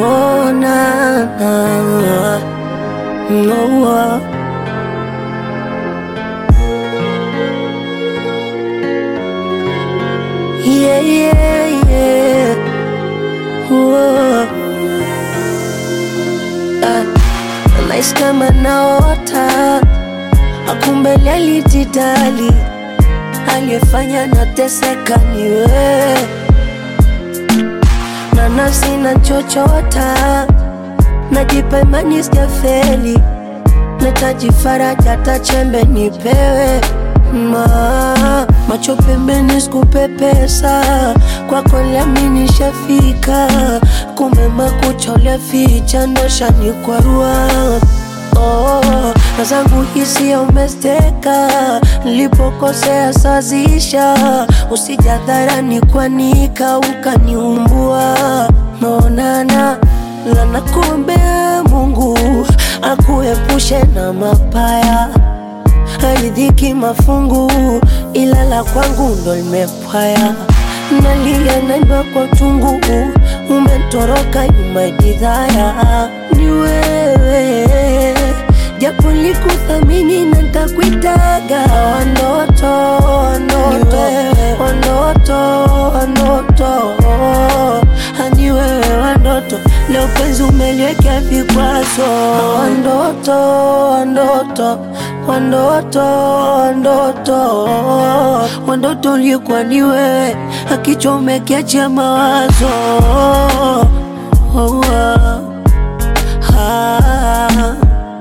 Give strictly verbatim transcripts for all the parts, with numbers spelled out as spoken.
Oh na na, no. Yeah, yeah, yeah. Whoa. Ah, nice kama naota, akumbe alijidali, aliyefanya nateseka ni wewe, na nafsi na chochota, najipa imani sijafeli, nahitaji faraja hata chembe nipewe. Ma, macho pembeni sikupe pesa, kwako lami nishafika, kumbe makucha ulificha ndo shanikwarua. Oh, na zangu hisia umesteka, nilipokosea sazisha, usijadharani kwanika ukaniumbua. Naonana lana, kumbe Mungu akuepushe na mapaya, haridhiki mafungu ila la kwangu ndo limepwaya. Nalia naimba kwa chungu, umetoroka nyuma idhaya. Ni wewe japo likuthamini na nitakuitaga wandoto, wandoto, wandoto, wandoto. Hani wewe wandoto, leo penzi umeliwekea vikwazo. Wandoto, wandoto, wandoto, wandoto, wandoto ulikuwa ni wewe, akichwa umekiachia mawazo. Oh, oh, ah,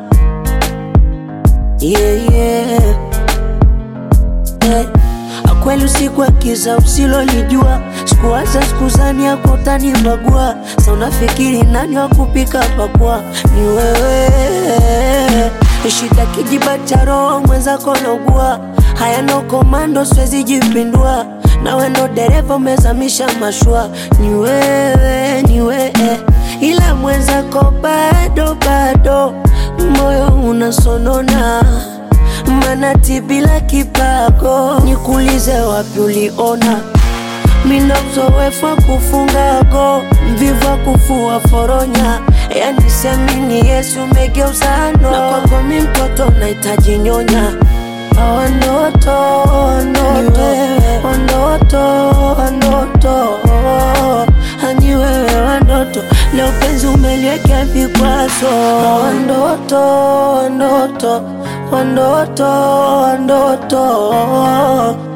yeah, yeah, yeah. Akweli usiku wa kiza usilolijua, sikuwaza sikuzani yako utanibagua. Sa unafikiri nani wa kupika pakua? Ni wewe. Shida kijiba cha roho mwenzako naugua, haya no komando siwezi jipindua, na wendo dereva umezamisha mashua. Ni wewe, ni wewe, ila mwenzako bado bado, moyo unasonona, manati bila kipago. Nikuulize wapi uliona, mina uzoefu wa kufunga go, mvivu wa kufua foronya. Yani siamini Yesu umegeuza no, na kwako mi mtoto nahitaji nyonya. Wandoto, wandoto, wandoto, wandoto. Hani wewe wandoto, leo penzi umeliwekea vikwazo. Wandoto, wandoto, wandoto, wandoto.